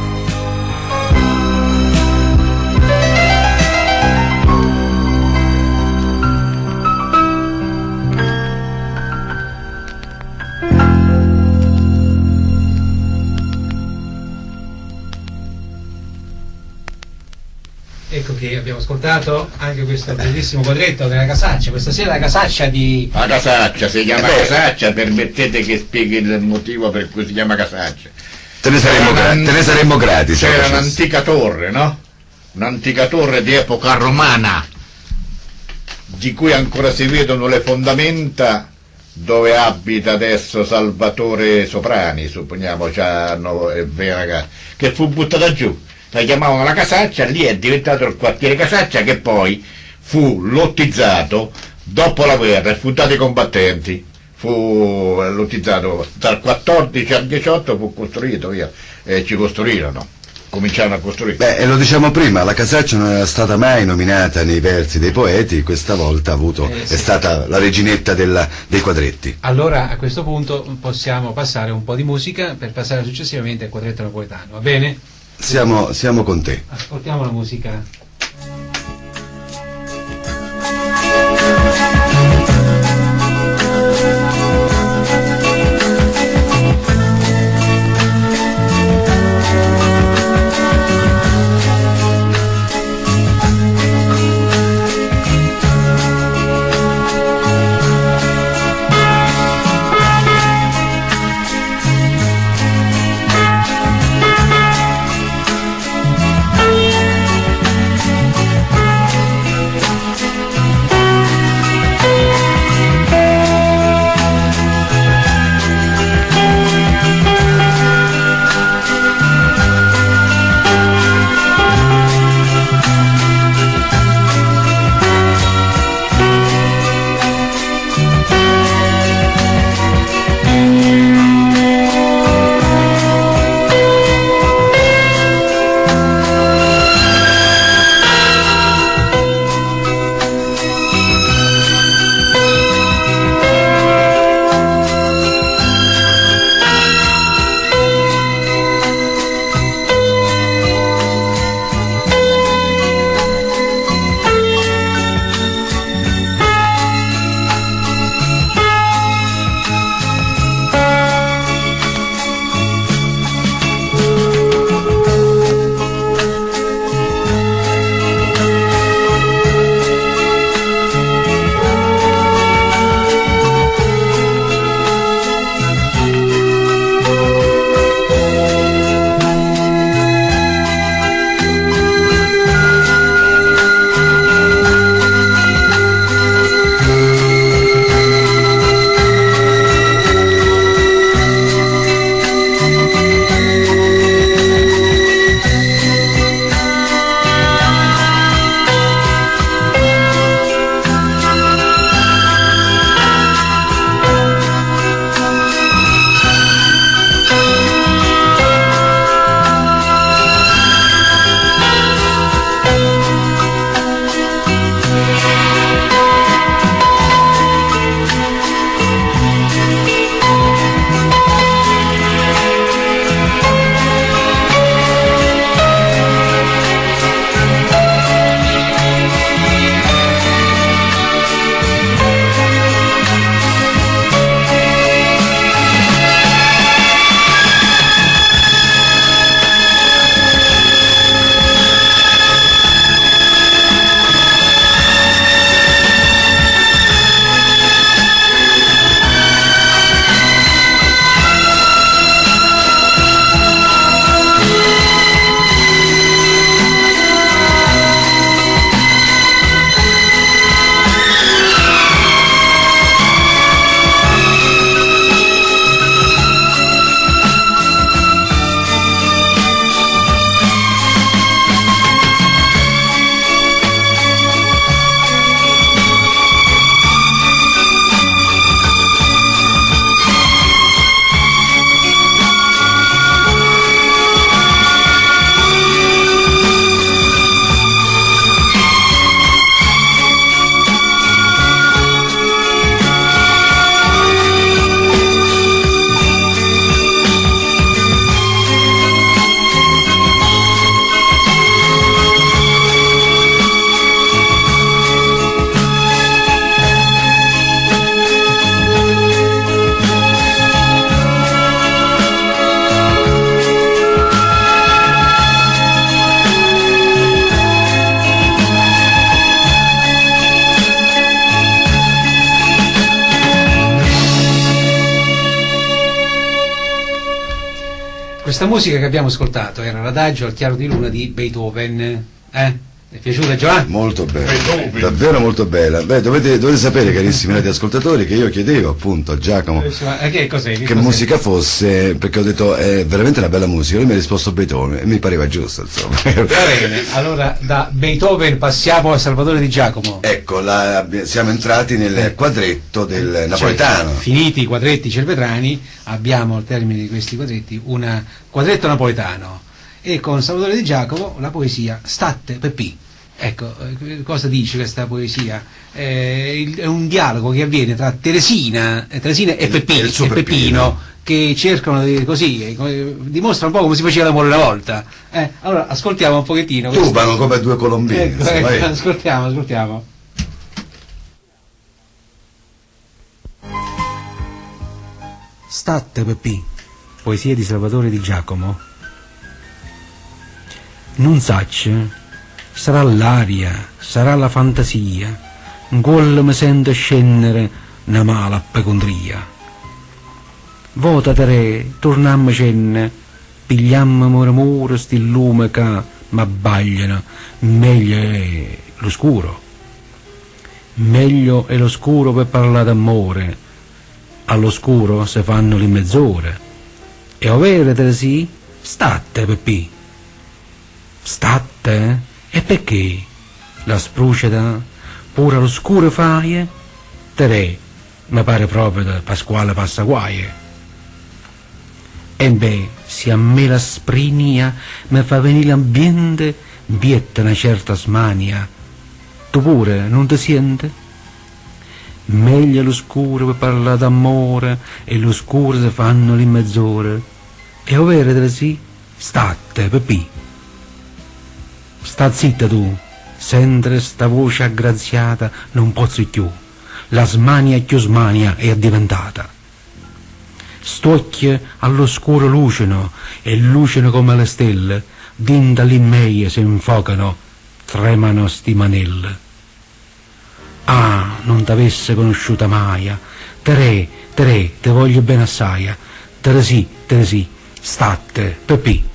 Ecco che abbiamo ascoltato anche questo bellissimo quadretto della Casaccia. Questa sera la Casaccia di... La Casaccia si chiama Casaccia, permettete che spieghi il motivo per cui si chiama Casaccia. Te ne saremmo grati. C'era un'antica torre, no? Un'antica torre di epoca romana, di cui ancora si vedono le fondamenta, dove abita adesso Salvatore Soprani, supponiamo, che fu buttata giù. La chiamavano la Casaccia, lì è diventato il quartiere Casaccia, che poi fu lottizzato dopo la guerra e fu dato ai combattenti. Fu lottizzato dal 14 al 18, fu costruito via, e ci costruirono, cominciarono a costruire. Beh, e lo diciamo prima, la Casaccia non era stata mai nominata nei versi dei poeti, questa volta ha avuto, sì. È stata la reginetta dei quadretti. Allora a questo punto possiamo passare un po' di musica per passare successivamente al quadretto napoletano, va bene? Siamo con te. Ascoltiamo la musica. questa musica che abbiamo ascoltato era l'adagio al chiaro di luna di Beethoven. Ti è piaciuta, Giovanni? Molto bella, davvero molto bella. Beh, dovete sapere, carissimi radioascoltatori, che io chiedevo appunto a Giacomo che musica fosse, perché ho detto è veramente una bella musica. Lui mi ha risposto Beethoven e mi pareva giusto, insomma. Va bene, allora da Beethoven passiamo a Salvatore Di Giacomo. Ecco, siamo entrati nel quadretto del napoletano. Cioè, finiti i quadretti cervetrani, abbiamo al termine di questi quadretti un quadretto napoletano, e con Salvatore Di Giacomo la poesia Statte Peppì. Ecco, cosa dice questa poesia? È un dialogo che avviene tra Teresina e Peppino, che cercano dimostrano un po' come si faceva l'amore una volta. Allora ascoltiamo un pochettino. Tubano come due colombini. Ecco, ascoltiamo. Statte Peppì, poesia di Salvatore Di Giacomo. Non sacce, sarà l'aria, sarà la fantasia, quello mi sento scendere una mala apocondria. Vota tre, tornammo cenne, pigliammo murmuro sti lume che m'abbagliano, meglio è l'oscuro. Meglio è l'oscuro per parlare d'amore, all'oscuro se fanno le mezz'ore. E ovvero te sì, statte Peppì. Statte? E perché? La spruceta, pure all'oscuro faie? Tere, mi pare proprio da Pasquale Passaguaie. E beh, se a me la sprinia mi fa venire l'ambiente, vietta una certa smania. Tu pure non ti senti? Meglio l'oscuro per parlare d'amore, e l'oscuro se fanno le mezz'ore. E ovvero te sì, statte Peppì. Sta zitta tu, sentire sta voce aggraziata non posso più, la smania più smania è diventata. St'occhi all'oscuro lucino, e lucino come le stelle, dinda l'immeie si infocano, tremano sti manelle. Ah, non t'avesse conosciuta mai, te voglio bene assai, te sì, statte Peppì.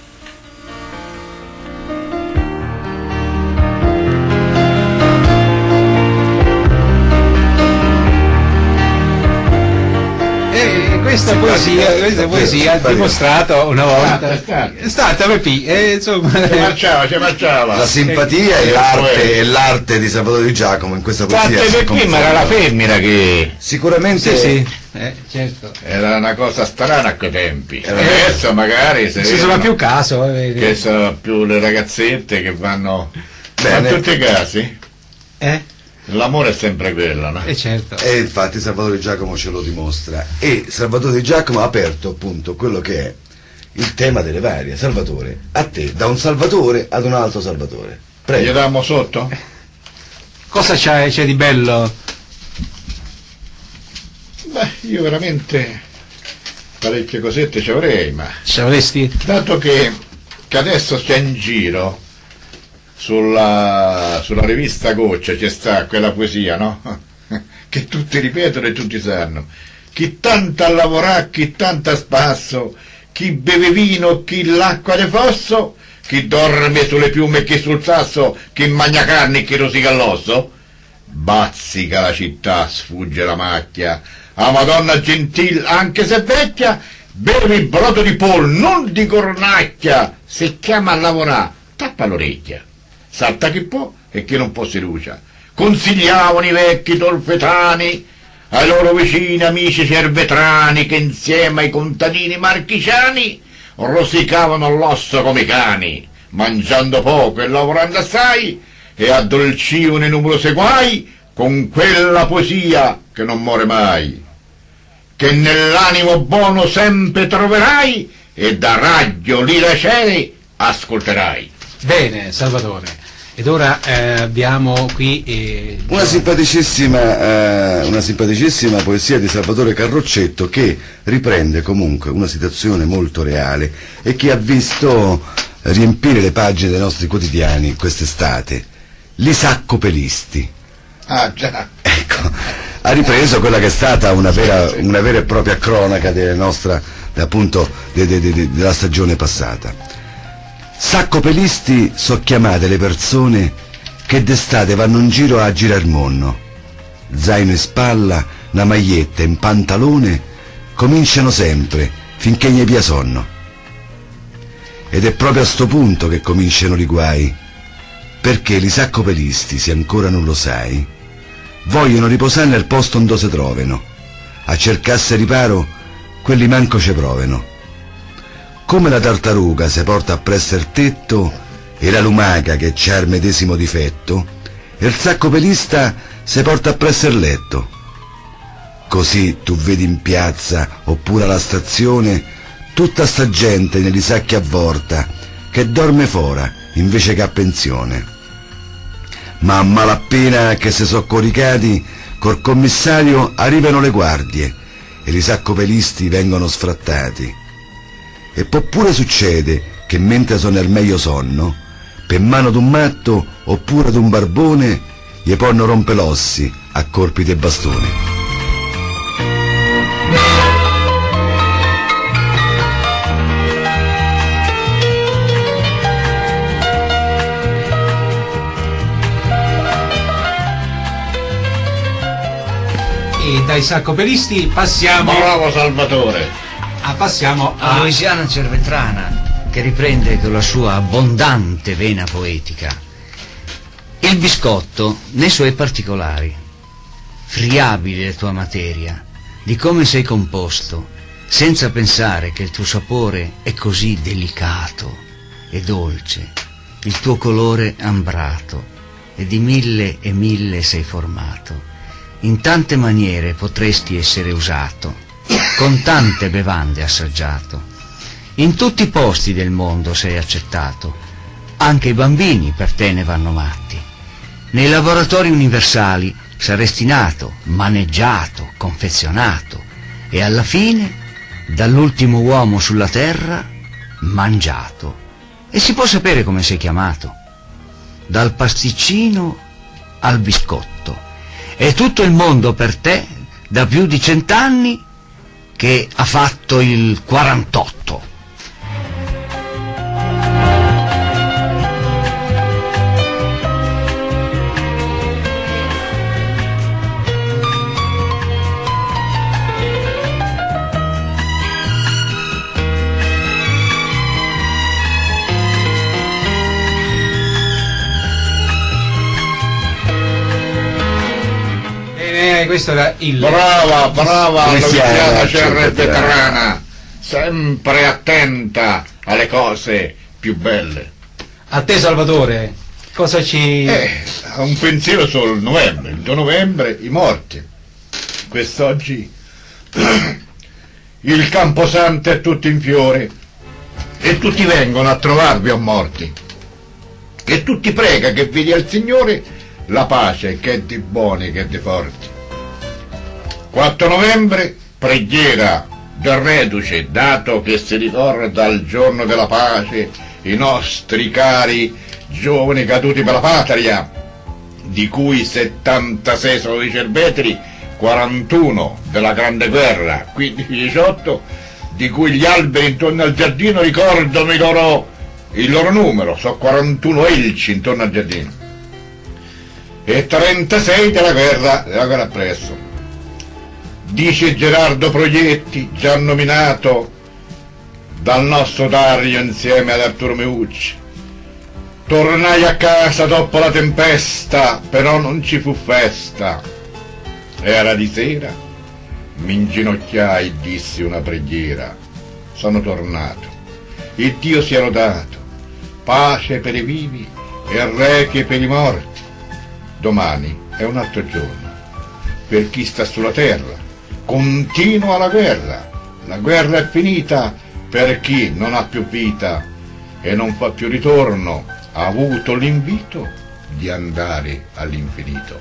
Questa poesia ha dimostrato una volta stata Peppì, insomma ci marciava. La simpatia e l'arte di Salvatore Di Giacomo in questa poesia. Peppì, ma era la femmina che sicuramente sì. Certo. Era una cosa strana a quei tempi. Adesso magari si sono più caso, che sono più le ragazzette che vanno in tutti i casi. L'amore è sempre quello, no? Certo. E infatti Salvatore Di Giacomo ce lo dimostra. E Salvatore Di Giacomo ha aperto appunto quello che è il tema delle varie. Salvatore, a te, da un Salvatore ad un altro Salvatore. Prego. Gli dammo sotto? Cosa c'è di bello? Beh, io veramente parecchie cosette ci avrei, ma... Ci avresti? Dato che adesso c'è in giro... Sulla rivista Goccia c'è sta quella poesia, no? Che tutti ripetono e tutti sanno. Chi tanto a lavorare, chi tanto a spasso, chi beve vino, chi l'acqua de fosso, chi dorme sulle piume e chi sul sasso, chi mangia carne e chi rosica all'osso. Bazzica la città, sfugge la macchia, a Madonna gentil, anche se vecchia, beve il brodo di pollo, non di cornacchia, se chiama a lavorare, tappa l'orecchia. Salta chi può e chi non può si lucia. Consigliavano i vecchi tolfetani ai loro vicini amici cervetrani che insieme ai contadini marchigiani rosicavano l'osso come i cani, mangiando poco e lavorando assai, e addolcivano i numerosi guai con quella poesia che non muore mai, che nell'animo buono sempre troverai e da raggio lira cieli ascolterai. Bene, Salvatore. Ed ora abbiamo qui una simpaticissima poesia di Salvatore Carroccetto, che riprende comunque una situazione molto reale e che ha visto riempire le pagine dei nostri quotidiani quest'estate. Li saccopelisti. Ah già. Ecco, ha ripreso quella che è stata una vera e propria cronaca della nostra appunto della stagione passata. Saccopelisti so chiamate le persone che d'estate vanno in giro a girar monno. Zaino in spalla, una maglietta e un pantalone, cominciano sempre finché gli pia sonno. Ed è proprio a sto punto che cominciano i guai, perché i saccopelisti, se ancora non lo sai, vogliono riposare nel posto dove si trovano. A cercasse riparo, quelli manco ci provano. Come la tartaruga se porta appresso il tetto e la lumaca che c'ha il medesimo difetto, e il saccopelista se porta appresso il letto. Così tu vedi in piazza oppure alla stazione tutta sta gente negli sacchi avvorta che dorme fora invece che a pensione. Ma a malapena che se so coricati col commissario arrivano le guardie e i saccopelisti vengono sfrattati. E può pure succede che mentre sono al meglio sonno, per mano d'un matto oppure d'un barbone, gli ponno rompe l'ossi a colpi di bastone. E dai saccopelisti passiamo... Bravo Salvatore! Passiamo a Louisiana Cervetrana, che riprende con la sua abbondante vena poetica. Il biscotto nei suoi particolari, friabile tua materia, di come sei composto, senza pensare che il tuo sapore è così delicato e dolce, il tuo colore ambrato, e di mille e mille sei formato. In tante maniere potresti essere usato, con tante bevande assaggiato. In tutti i posti del mondo sei accettato, anche i bambini per te ne vanno matti. Nei laboratori universali saresti nato, maneggiato, confezionato, e alla fine, dall'ultimo uomo sulla terra, mangiato. E si può sapere come sei chiamato? Dal pasticcino al biscotto. E tutto il mondo per te, da più di 100 anni, che ha fatto il 48. Questo era il... Brava Louisiana Cervetrana, sempre attenta alle cose più belle. A te Salvatore, cosa ci... Un pensiero sul novembre, il 2 novembre i morti. Quest'oggi il Camposanto è tutto in fiore e tutti vengono a trovarvi a morti. E tutti prega che vedi al Signore la pace che è di buoni che è di forti. 4 novembre, preghiera del reduce, dato che si ricorda il giorno della pace i nostri cari giovani caduti per la patria, di cui 76 sono di Cervetri, 41 della Grande Guerra, quindi 18, di cui gli alberi intorno al giardino ricordano il loro numero, sono 41 elci intorno al giardino, e 36 della guerra appresso. Dice Gerardo Proietti, già nominato dal nostro Dario insieme ad Arturo Meucci: tornai a casa dopo la tempesta, però non ci fu festa. Era di sera, mi inginocchiai e dissi una preghiera. Sono tornato, il Dio sia lodato, pace per i vivi e requie per i morti. Domani è un altro giorno, per chi sta sulla terra. Continua la guerra è finita per chi non ha più vita e non fa più ritorno, ha avuto l'invito di andare all'infinito.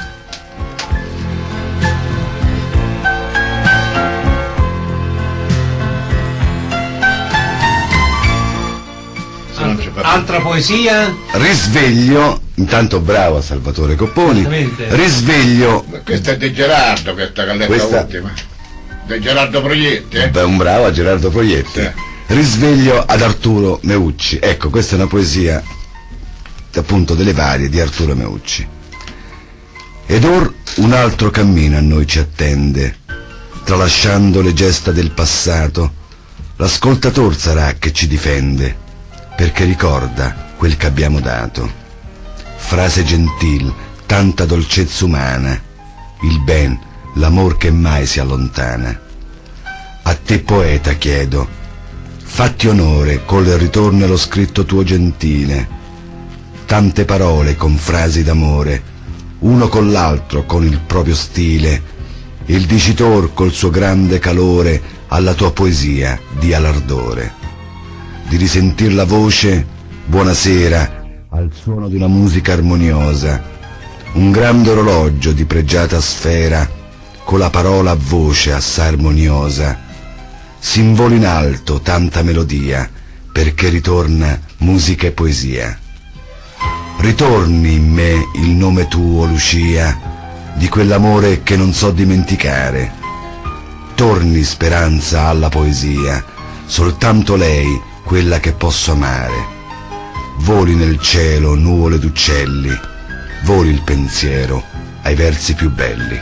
Altra poesia? Risveglio, intanto bravo a Salvatore Copponi. Risveglio. Questa è di Gerardo, questa che ha letto ultima. Di Gerardo Proietti, Beh, un bravo a Gerardo Proietti. Sì. Risveglio ad Arturo Meucci. Ecco, questa è una poesia appunto delle varie di Arturo Meucci. Ed or un altro cammino a noi ci attende, tralasciando le gesta del passato, l'ascoltator sarà che ci difende, perché ricorda quel che abbiamo dato. Frase gentil, tanta dolcezza umana, il ben, l'amor che mai si allontana. A te poeta chiedo, fatti onore col ritorno allo scritto tuo gentile, tante parole con frasi d'amore, uno con l'altro con il proprio stile, il dicitor col suo grande calore alla tua poesia dia l'ardore, di risentir la voce, buonasera, al suono di una musica armoniosa, un grande orologio di pregiata sfera, con la parola a voce assai armoniosa, s'invola in alto tanta melodia, perché ritorna musica e poesia. Ritorni in me il nome tuo, Lucia, di quell'amore che non so dimenticare. Torni speranza alla poesia, soltanto lei quella che posso amare. Voli nel cielo nuvole d'uccelli, voli il pensiero ai versi più belli.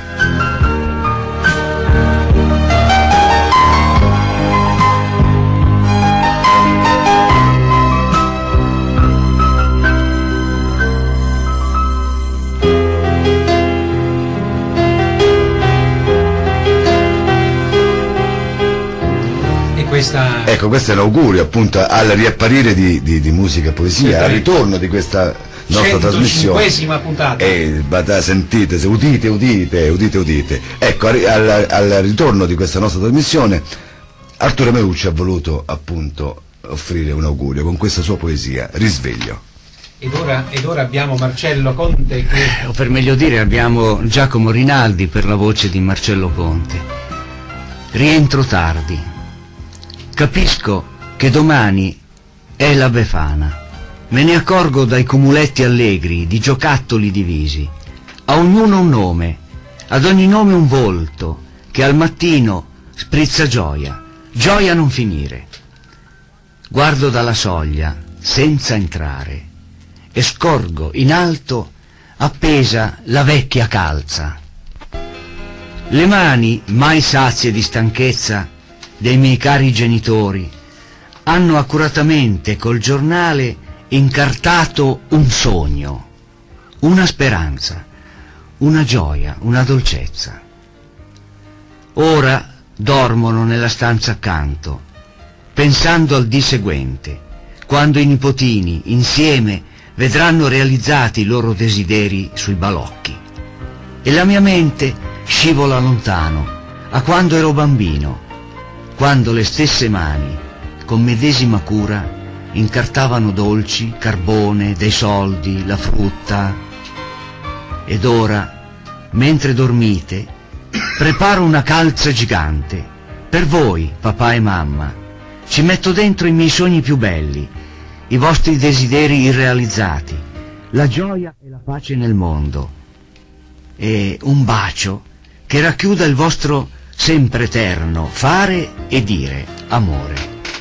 Ecco, questo è l'augurio appunto al riapparire di musica e poesia, al ritorno di questa nostra trasmissione. 105esima puntata. Sentite, udite. Ecco, al ritorno di questa nostra trasmissione, Arturo Meucci ha voluto appunto offrire un augurio con questa sua poesia, Risveglio. Ed ora abbiamo Marcello Conte che... O per meglio dire abbiamo Giacomo Rinaldi per la voce di Marcello Conte. Rientro tardi. Capisco che domani è la Befana. Me ne accorgo dai cumuletti allegri di giocattoli divisi. A ognuno un nome, ad ogni nome un volto, che al mattino sprizza gioia, gioia a non finire. Guardo dalla soglia, senza entrare, e scorgo in alto appesa la vecchia calza. Le mani, mai sazie di stanchezza, dei miei cari genitori, hanno accuratamente col giornale incartato un sogno, una speranza, una gioia, una dolcezza. Ora dormono nella stanza accanto, pensando al dì seguente, quando i nipotini insieme vedranno realizzati i loro desideri sui balocchi. E la mia mente scivola lontano, a quando ero bambino, quando le stesse mani, con medesima cura, incartavano dolci, carbone, dei soldi, la frutta. Ed ora, mentre dormite, preparo una calza gigante, per voi, papà e mamma. Ci metto dentro i miei sogni più belli, i vostri desideri irrealizzati, la gioia e la pace nel mondo, e un bacio che racchiuda il vostro sempre eterno fare e dire amore.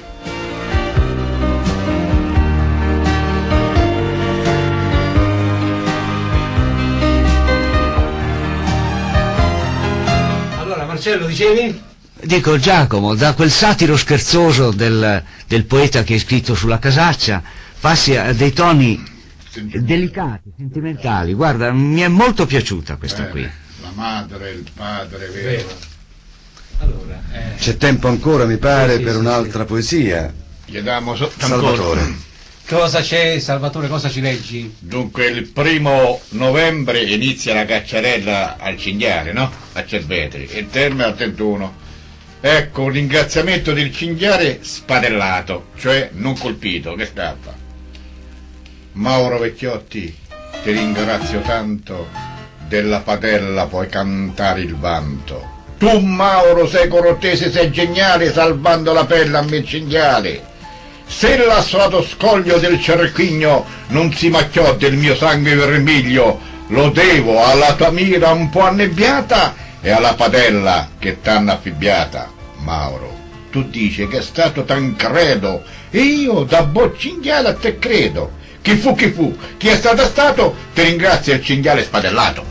Allora Marcello, dicevi? Dico, Giacomo, da quel satiro scherzoso del poeta che hai scritto sulla casaccia passi a dei toni delicati, sentimentali. Guarda, mi è molto piaciuta questa qui. La madre, il padre, vero? Allora, C'è tempo ancora, mi pare, sì, per sì, un'altra poesia. Chiediamo Salvatore. cosa c'è, Salvatore, cosa ci leggi? Dunque, il 1° novembre inizia la cacciarella al cinghiale, no? A Cervetri, e termina al 31. Ecco, un ringraziamento del cinghiale spadellato, cioè non colpito, che scappa. Mauro Vecchiotti, ti ringrazio tanto, della padella puoi cantare il vanto. Tu, Mauro, sei cortese, sei geniale, salvando la pelle a me cinghiale. Se l'assolato scoglio del cerchigno non si macchiò del mio sangue vermiglio, lo devo alla tua mira un po' annebbiata e alla padella che t'hanno affibbiata. Mauro, tu dici che è stato Tancredo e io da buon cinghiale a te credo. Chi fu, chi è stato, ti ringrazia il cinghiale spadellato.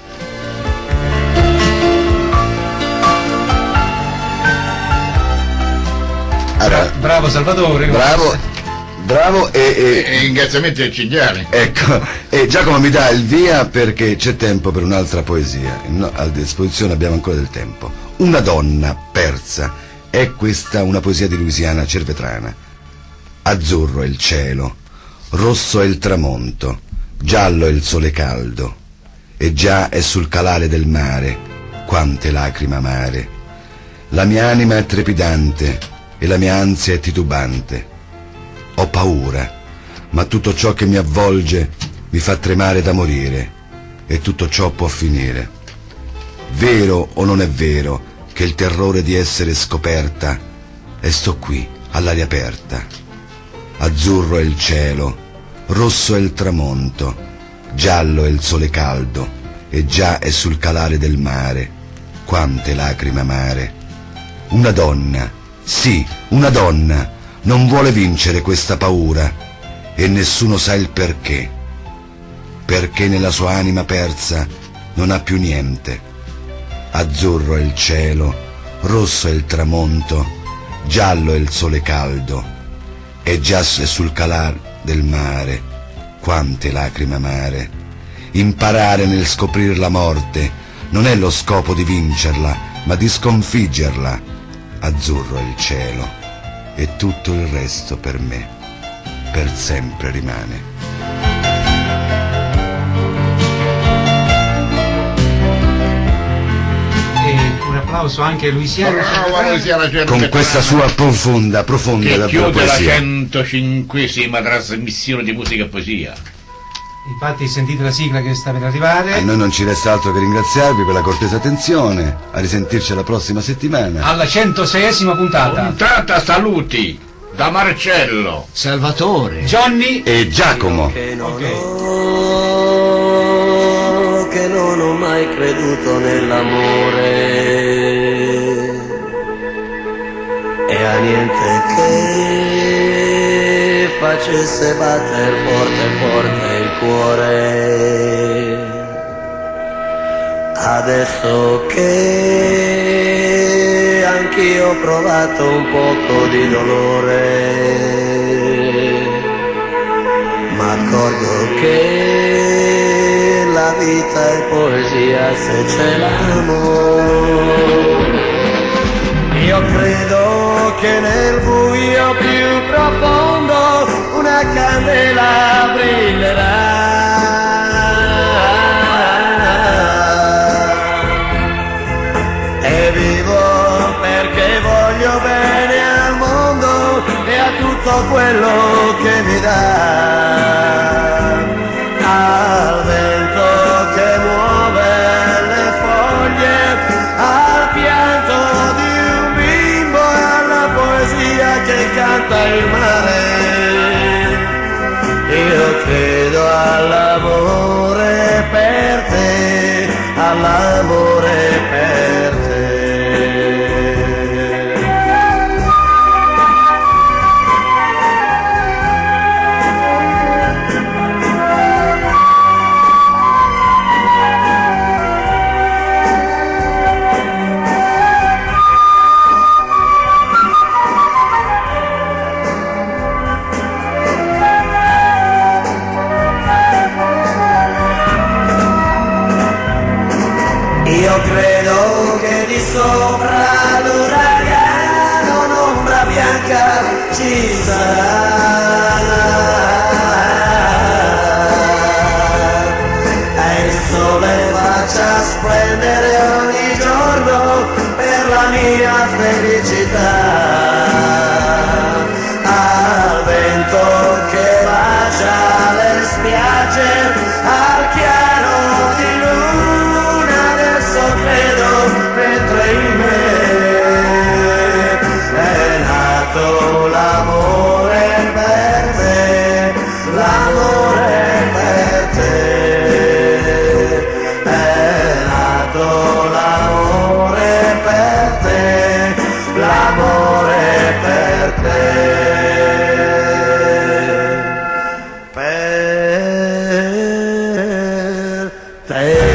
Bravo Salvatore. Bravo E ringraziamento del cinghiale. Ecco, e Giacomo mi dà il via perché c'è tempo per un'altra poesia. A disposizione abbiamo ancora del tempo. Una donna persa. È questa una poesia di Louisiana Cervetrana. Azzurro è il cielo, rosso è il tramonto, giallo è il sole caldo, e già è sul calare del mare, quante lacrime amare. La mia anima è trepidante e la mia ansia è titubante. Ho paura, ma tutto ciò che mi avvolge mi fa tremare da morire, e tutto ciò può finire. Vero o non è vero che il terrore di essere scoperta, e sto qui all'aria aperta. Azzurro è il cielo, rosso è il tramonto, giallo è il sole caldo, e già è sul calare del mare, quante lacrime amare. Una donna, sì, una donna, non vuole vincere questa paura, e nessuno sa il perché. Perché nella sua anima persa non ha più niente. Azzurro è il cielo, rosso è il tramonto, giallo è il sole caldo, e già è sul calar del mare, quante lacrime amare. Imparare nel scoprir la morte non è lo scopo di vincerla, ma di sconfiggerla. Azzurro è il cielo, e tutto il resto per me, per sempre rimane. Un applauso anche a Louisiana. Con questa sua profonda che chiude poesia. la 105esima trasmissione di musica e poesia. Infatti sentite la sigla che sta per arrivare. A noi non ci resta altro che ringraziarvi per la cortese attenzione. A risentirci la prossima settimana. Alla 106esima puntata. Puntata saluti da Marcello, Salvatore, Johnny E Giacomo. Che non ho mai creduto nell'amore, e a niente che facesse batter forte forte il cuore. Adesso che anch'io ho provato un poco di dolore, m'accorgo che la vita è poesia se c'è l'amore. Io credo che nel buio più profondo una candela brillerà, e vivo perché voglio bene al mondo e a tutto quello che mi dà. Al vento che muove le foglie, al pianto di un bimbo, alla poesia che canta il mare. Io credo all'amore per te, all'amore per te. Io credo che di sopra l'uragano un'ombra bianca ci sarà, e il sole faccia splendere ogni giorno per la mia felicità. Al vento che bacia le spiagge, al chiaro di luna, adesso credo mentre in me è nato l'amore per te, l'amore per te, è nato l'amore. per te.